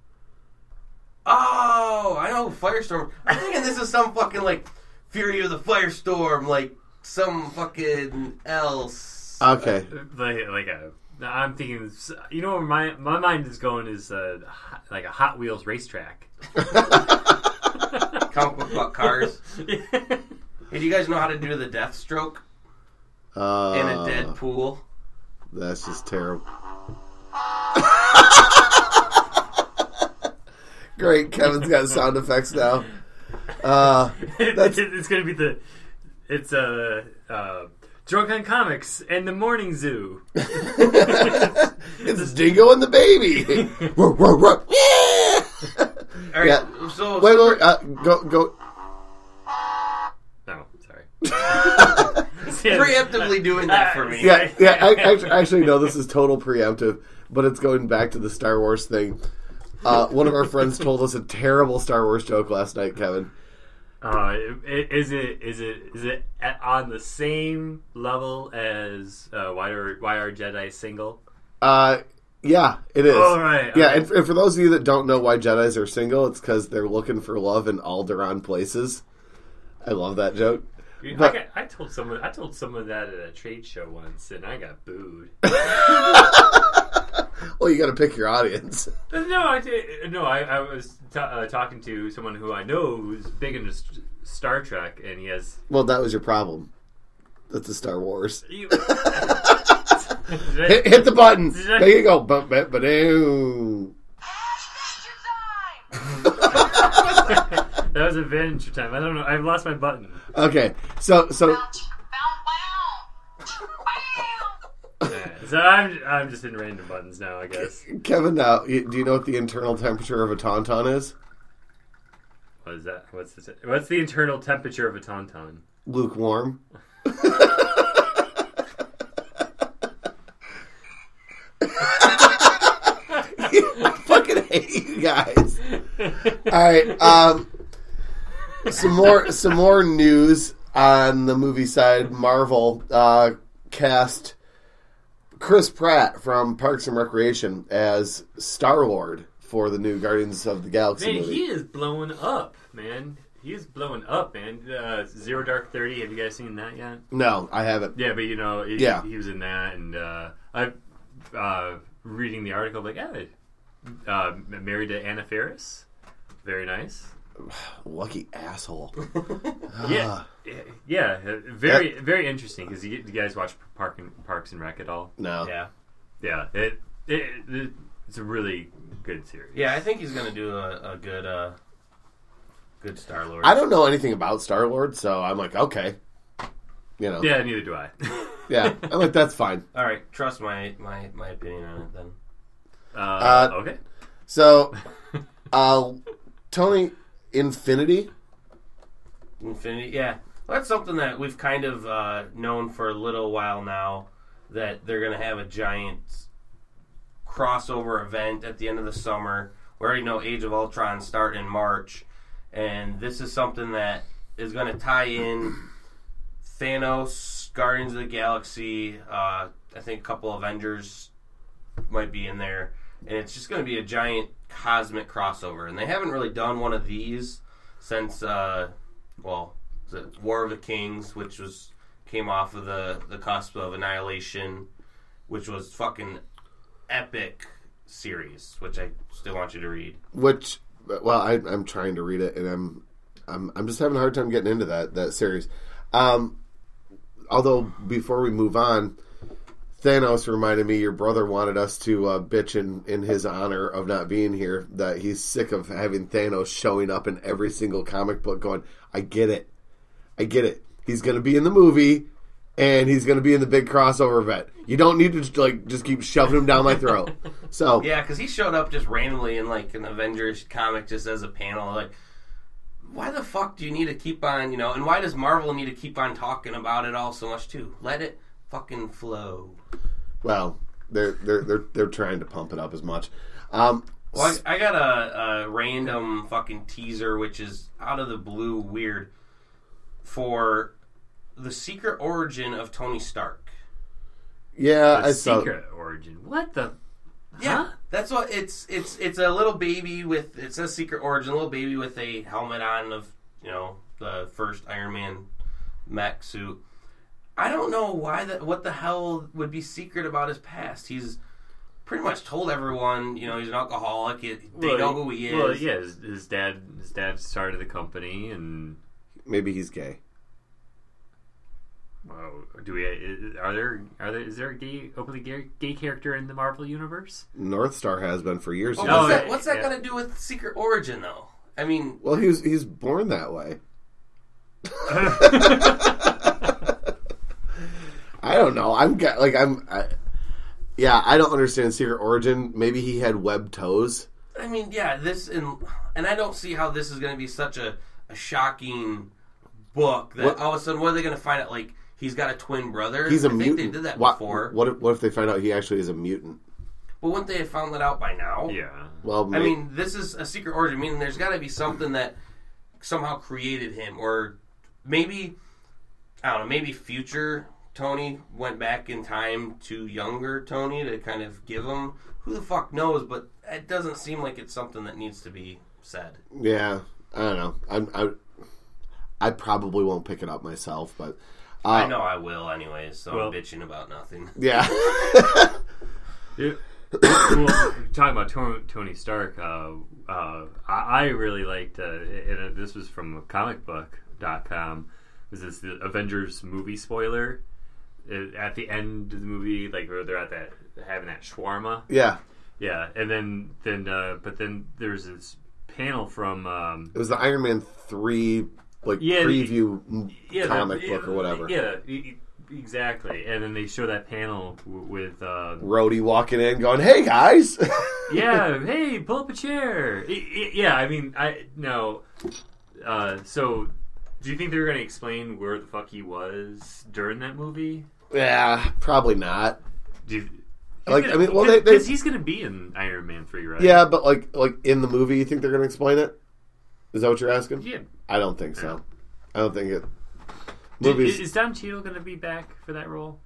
Oh, I know who Firestorm. I'm thinking this is some fucking, like, Fury of the Firestorm, like, some fucking else. Okay. I'm thinking, you know where my mind is going is like a Hot Wheels racetrack. Comic book about cars. Yeah. Hey, do you guys know how to do the Deathstroke in a dead pool? That's just terrible. Great, Kevin's got sound effects now. It's going to be it's Drunk on Comics and the Morning Zoo. It's Dingo and the Baby. Roar, roar, roar. Yeah. All right. Yeah. So wait. Go. No, sorry. Preemptively doing that for me. Yeah. Actually, no. This is total preemptive, but it's going back to the Star Wars thing. One of our friends told us a terrible Star Wars joke last night, Kevin. Is it on the same level as why are Jedi single? Yeah, it is. Oh, right. Yeah, and for those of you that don't know why Jedis are single, it's because they're looking for love in Alderaan places. I love that joke. But, I told someone that at a trade show once, and I got booed. Well, you got to pick your audience. No, I was talking to someone who I know who's big into Star Trek, and he has. Well, that was your problem. That's a Star Wars. Hit the button. There you go. Ba-ba-ba-doo. That was Adventure Time. I don't know. I've lost my button. Okay, so. So I'm just in random buttons now, I guess. Kevin, now, do you know what the internal temperature of a tauntaun is? What is that? What's the internal temperature of a tauntaun? Lukewarm. I fucking hate you guys. All right, some more news on the movie side. Marvel cast Chris Pratt from Parks and Recreation as Star-Lord for the new Guardians of the Galaxy movie. He is blowing up, man. Zero Dark 30. Have you guys seen that yet? No, I haven't. Yeah, but he was in that, and I'm reading the article like, married to Anna Faris. Very nice. Lucky asshole. Yeah. Very interesting. Because you guys watch Parks and Rec at all? No. Yeah. It's a really good series. Yeah, I think he's going to do a good Star-Lord. I don't know anything about Star-Lord, so I'm like, okay. You know. Yeah, neither do I. Yeah, I'm like, that's fine. All right, trust my opinion on it then. Okay. So, Tony, Infinity, yeah. Well, that's something that we've kind of known for a little while now, that they're going to have a giant crossover event at the end of the summer. We already know Age of Ultron start in March, and this is something that is going to tie in Thanos, Guardians of the Galaxy, I think a couple Avengers might be in there, and it's just going to be a giant cosmic crossover. And they haven't really done one of these since, War of the Kings, which came off of the cusp of Annihilation, which was fucking epic series, which I still want you to read. I'm trying to read it, and I'm just having a hard time getting into that series. Although before we move on, Thanos reminded me your brother wanted us to bitch in his honor of not being here, that he's sick of having Thanos showing up in every single comic book going, I get it. He's going to be in the movie, and he's going to be in the big crossover event. You don't need to just keep shoving him down my throat. So yeah, because he showed up just randomly in an Avengers comic just as a panel. Like, why the fuck do you need to keep on, and why does Marvel need to keep on talking about it all so much too? Let it fucking flow. Well, they're trying to pump it up as much. I got a random fucking teaser, which is out of the blue weird, for the secret origin of Tony Stark. Yeah, I saw secret origin. What the? Yeah, that's what it's a little baby with, it says secret origin, a little baby with a helmet on of, the first Iron Man mech suit. I don't know what the hell would be secret about his past. He's pretty much told everyone, he's an alcoholic. They know who he is. Well, yeah, his dad started the company, and maybe he's gay. Well, is there a openly gay character in the Marvel universe? Northstar has been for years. What's that got to do with secret origin, though? I mean, well, he's born that way. I don't know. I don't understand secret origin. Maybe he had webbed toes. I mean, yeah, and I don't see how this is going to be such a shocking book that all of a sudden, what are they going to find out? Like, he's got a twin brother. He's a mutant. They did that before. What if they find out he actually is a mutant? Well, wouldn't they have found that out by now? Yeah. Well, I mean, this is a secret origin. Meaning, there's got to be something that somehow created him, or maybe I don't know. Maybe future Tony went back in time to younger Tony to kind of give him. Who the fuck knows? But it doesn't seem like it's something that needs to be said. Yeah, I don't know. I probably won't pick it up myself, but I know I will anyways. So I'm bitching about nothing. Yeah. Well, talking about Tony Stark, I really liked, and this was from comicbook.com, was this the Avengers movie spoiler? At the end of the movie, like, where they're having that shawarma. Yeah. Yeah, and then there's this panel from... it was the Iron Man 3, preview comic book or whatever. Yeah, exactly. And then they show that panel with Rhodey walking in going, "Hey guys." Yeah, hey, pull up a chair. Yeah, I mean, so do you think they're going to explain where the fuck he was during that movie? Yeah, probably not. Because he's going to be in Iron Man 3, right? Yeah, but like in the movie, you think they're going to explain it? Is that what you're asking? Yeah. I don't think so. I don't think it. Is Don Cheadle going to be back for that role?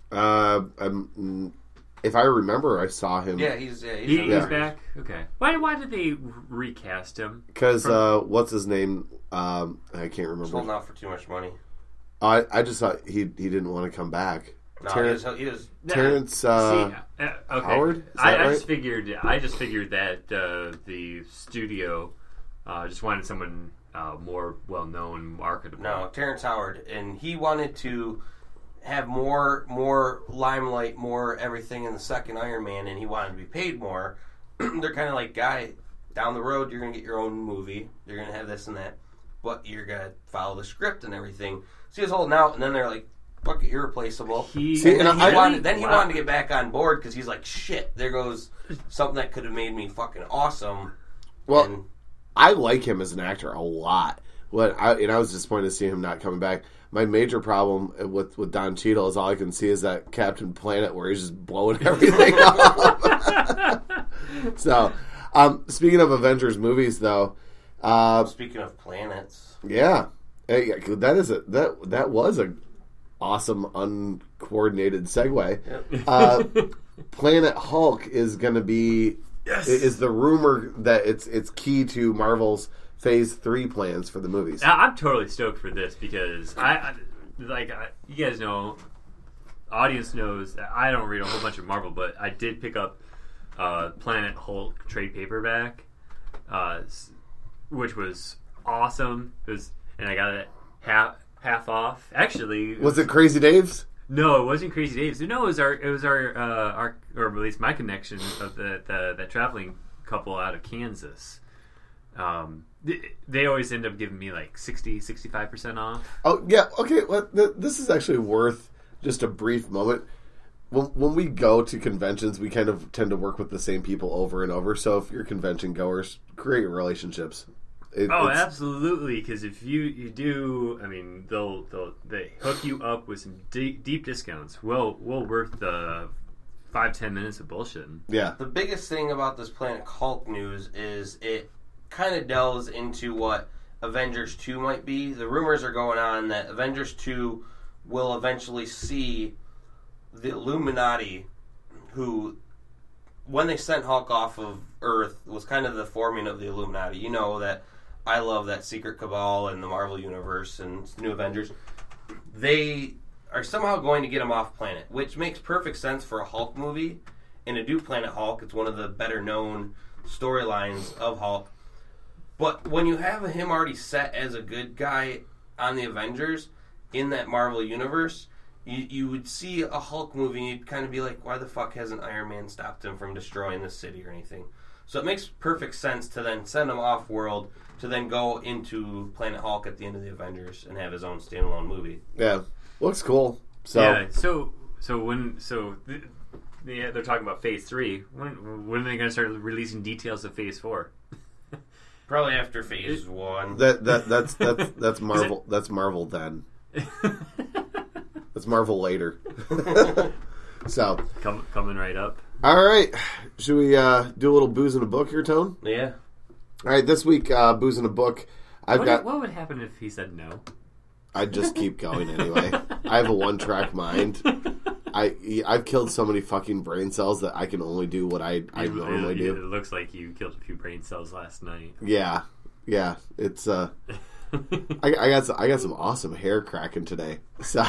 If I remember, I saw him. Yeah, he's back. Okay. Why did they recast him? Because what's his name? I can't remember. Sold out for too much money. I just thought he didn't want to come back. No, he was Terrence okay. Howard. I just figured that the studio just wanted someone more well known, marketable. No, Terrence Howard, and he wanted to have more limelight, more everything in the second Iron Man, and he wanted to be paid more. They're kind of like, guy, down the road, you're going to get your own movie. You're going to have this and that, but you're going to follow the script and everything. So he was holding out, and then they're like, fuck it, irreplaceable. Then he wanted to get back on board because he's like, shit, there goes something that could have made me fucking awesome. Well, I like him as an actor a lot. I was disappointed to see him not coming back. My major problem with Don Cheadle is all I can see is that Captain Planet where he's just blowing everything up. So, speaking of Avengers movies, though, speaking of planets, yeah, that was a awesome uncoordinated segue. Yep. Planet Hulk is going to be is the rumor that it's key to Marvel's Phase 3 plans for the movies. I'm totally stoked for this because you guys know, audience knows that I don't read a whole bunch of Marvel, but I did pick up Planet Hulk trade paperback, which was awesome. And I got it half off. Actually, was it Crazy Dave's? No, it wasn't Crazy Dave's. No, it was our or at least my connection of that traveling couple out of Kansas. They always end up giving me like 65% off. Oh, yeah. Okay. Well, this is actually worth just a brief moment. When we go to conventions, we kind of tend to work with the same people over and over. So if you're convention goers, create relationships. Absolutely. Because if you do, I mean, they hook you up with some deep discounts. Well worth the 5-10 minutes of bullshit. Yeah. The biggest thing about this Planet Hulk news is it kind of delves into what Avengers 2 might be. The rumors are going on that Avengers 2 will eventually see the Illuminati, who, when they sent Hulk off of Earth, was kind of the forming of the Illuminati. You know that I love that Secret Cabal and the Marvel Universe and New Avengers. They are somehow going to get him off planet, which makes perfect sense for a Hulk movie. And to do Planet Hulk, it's one of the better known storylines of Hulk. But when you have him already set as a good guy on the Avengers in that Marvel Universe, you would see a Hulk movie and you'd kind of be like, why the fuck hasn't Iron Man stopped him from destroying this city or anything? So it makes perfect sense to then send him off-world to then go into Planet Hulk at the end of the Avengers and have his own standalone movie. Yeah, looks cool. Yeah, so they're talking about Phase 3. When are they going to start releasing details of Phase 4? Probably after Phase 1. That's Marvel. That's Marvel then. That's Marvel later. So coming right up. All right, should we do a little booze in a book here, Tone? Yeah. All right, this week booze in a book. What would happen if he said no? I'd just keep going anyway. I have a one-track mind. I've killed so many fucking brain cells that I can only do what I normally do. It looks like you killed a few brain cells last night. Yeah. It's I got some awesome hair cracking today. So,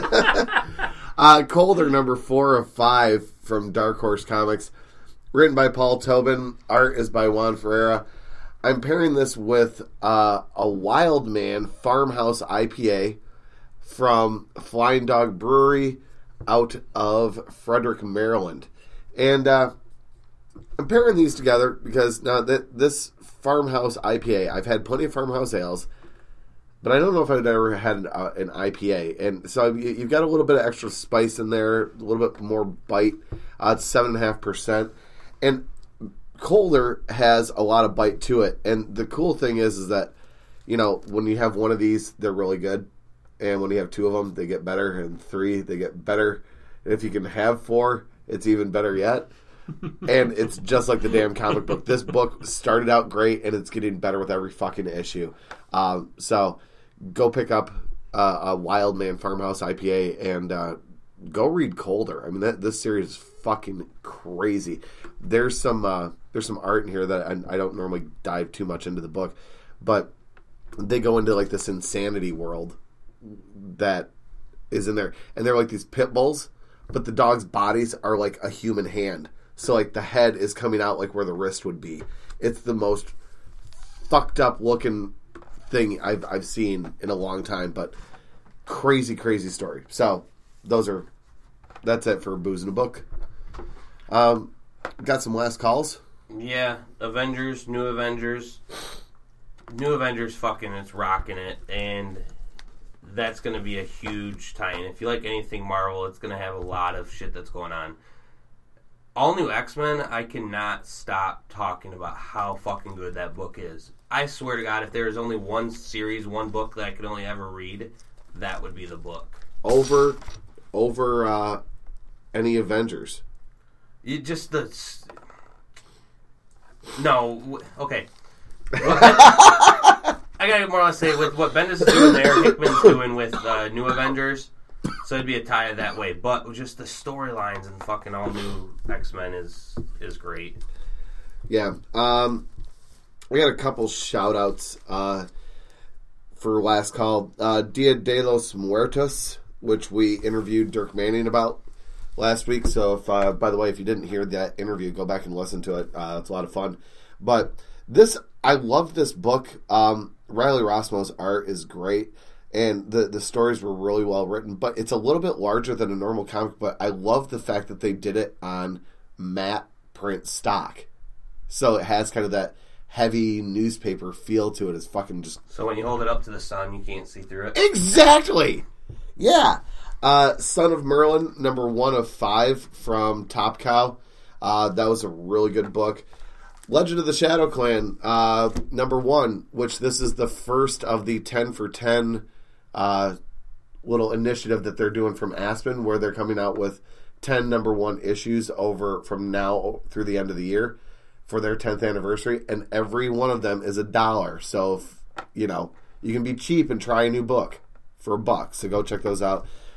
Colder, number 4 of 5 from Dark Horse Comics, written by Paul Tobin. Art is by Juan Ferreira. I'm pairing this with a Wild Man Farmhouse IPA from Flying Dog Brewery out of Frederick, Maryland. And I'm pairing these together because now this Farmhouse IPA, I've had plenty of Farmhouse ales, but I don't know if I've ever had an IPA. And so you've got a little bit of extra spice in there, a little bit more bite. It's 7.5%. And Colder has a lot of bite to it. And the cool thing is that, when you have one of these, they're really good. And when you have 2 of them, they get better. And 3, they get better. And if you can have 4, it's even better yet. And it's just like the damn comic book. This book started out great, and it's getting better with every fucking issue. So go pick up a Wild Man Farmhouse IPA and go read Colder. I mean, this series is fucking crazy. There's some art in here that I don't normally dive too much into the book, but they go into like this insanity world that is in there, and they're like these pit bulls, but the dogs' bodies are like a human hand. So like the head is coming out like where the wrist would be. It's the most fucked up looking thing I've seen in a long time, but crazy story. So that's it for Booze in a Book. Got some last calls? Yeah, Avengers, New Avengers. New Avengers fucking it's rocking it, and that's going to be a huge tie-in. If you like anything Marvel, it's going to have a lot of shit that's going on. All New X-Men, I cannot stop talking about how fucking good that book is. I swear to God, if there is only one series, one book that I could only ever read, that would be the book. Over any Avengers. You just no, okay. I gotta more or less say with what Bendis is doing there, Hickman's doing with New Avengers, so it'd be a tie that way. But just the storylines and fucking all New X-Men is great. Yeah, we got a couple shout outs for last call. Dia de los Muertos, which we interviewed Dirk Manning about last week. So, by the way, if you didn't hear that interview, go back and listen to it. It's a lot of fun. But I love this book. Riley Rossmo's art is great, and the stories were really well written. But it's a little bit larger than a normal comic. But I love the fact that they did it on matte print stock, so it has kind of that heavy newspaper feel to it. It's fucking just. So when you hold it up to the sun, you can't see through it. Exactly. Yeah. Son of Merlin, number 1 of 5 from Top Cow. That was a really good book. Legend of the Shadow Clan, number 1, which this is the first of the 10 for 10 little initiative that they're doing from Aspen, where they're coming out with 10 number 1 issues over from now through the end of the year for their 10th anniversary, and every one of them is $1. So, if, you can be cheap and try a new book for $1. So go check those out.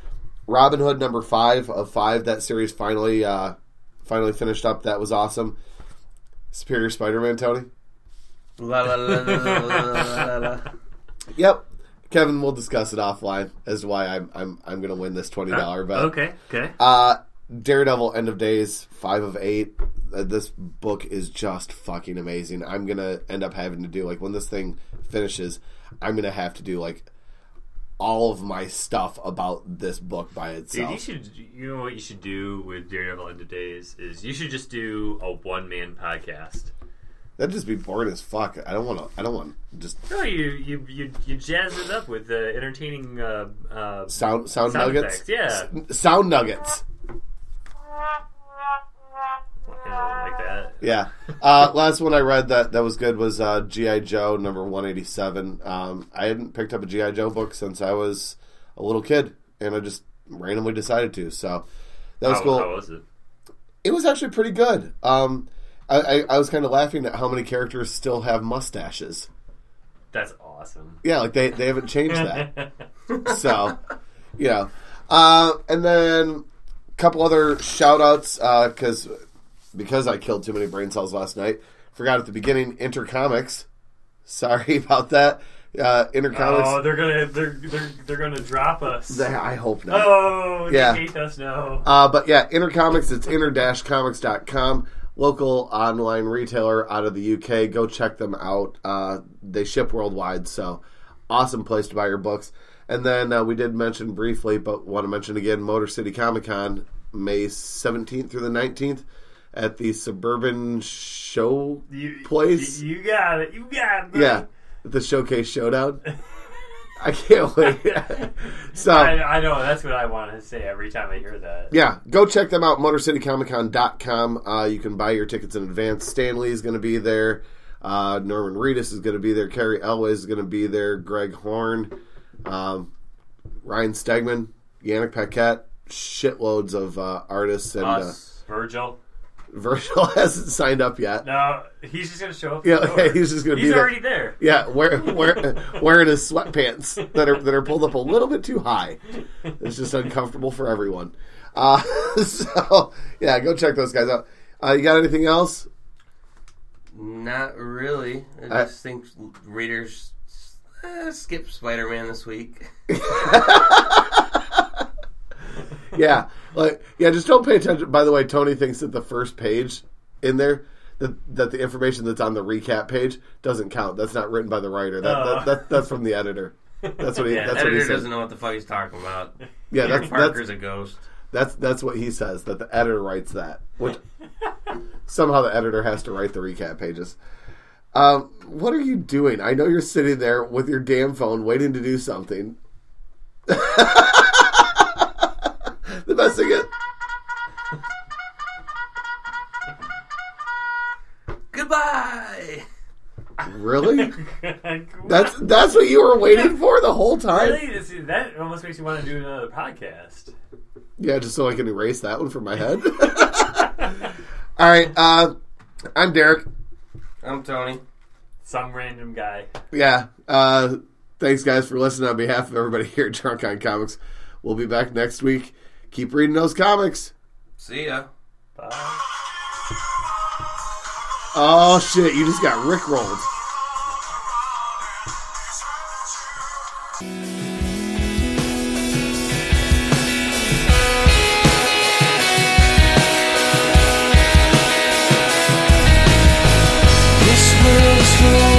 Robin Hood number 5 of 5. That series finally finished up. That was awesome. Superior Spider-Man, Tony? La la la la la la. Yep. Kevin, we'll discuss it offline as to why I'm going to win this $20 bet. Okay. Daredevil End of Days 5 of 8. This book is just fucking amazing. I'm going to end up having to do, like, when this thing finishes, I'm going to have to do, like, all of my stuff about this book by itself. Dude, you know what you should do with Daredevil End of Days is you should just do a one-man podcast. That'd just be boring as fuck. I don't want to just... No, you jazz it up with entertaining sound nuggets. Effects. Yeah. Sound nuggets. Like that. Yeah. Last one I read that was good was G.I. Joe number 187. I hadn't picked up a G.I. Joe book since I was a little kid, and I just randomly decided to. So that was cool. How was it? It was actually pretty good. I was kind of laughing at how many characters still have mustaches. That's awesome. Yeah, like they haven't changed that. So, yeah. And then a couple other shout-outs, because I killed too many brain cells last night. Forgot at the beginning, Intercomics. Sorry about that. Intercomics. Oh, they're gonna drop us. I hope not. Oh, they yeah. hate us now. But yeah, Intercomics. It's inter-comics.com. Local online retailer out of the UK. Go check them out. They ship worldwide, so awesome place to buy your books. And then we did mention briefly, but want to mention again, Motor City Comic Con, May 17th through the 19th at the Suburban Show Place. You got it. Yeah, the Showcase Showdown. I can't wait. So I know, that's what I want to say every time I hear that. Yeah, go check them out, MotorCityComicCon.com. You can buy your tickets in advance. Stan Lee is going to be there. Norman Reedus is going to be there. Carrie Elwes is going to be there. Greg Horn. Ryan Stegman. Yannick Paquette. Shitloads of artists. And us. Virgil hasn't signed up yet. No, he's just going to show up. Yeah, he's just going to be there. He's already there. Yeah, wearing his sweatpants that are pulled up a little bit too high. It's just uncomfortable for everyone. So, yeah, go check those guys out. You got anything else? Not really. I just think readers skip Spider-Man this week. Yeah, just don't pay attention. By the way, Tony thinks that the first page in there, that the information that's on the recap page doesn't count. That's not written by the writer. That's from the editor. That's what he. Yeah, that's editor what he doesn't know what the fuck he's talking about. Yeah, Peter Parker's a ghost. That's what he says. That the editor writes that. Which somehow the editor has to write the recap pages. What are you doing? I know you're sitting there with your damn phone waiting to do something. The best thing is... Goodbye! Really? That's what you were waiting for the whole time? Really? That almost makes you want to do another podcast. Yeah, just so I can erase that one from my head. All right, I'm Derek. I'm Tony. Some random guy. Yeah. Thanks, guys, for listening on behalf of everybody here at Drunk on Comics. We'll be back next week. Keep reading those comics. See ya. Bye. Oh, shit. You just got rickrolled. This world is full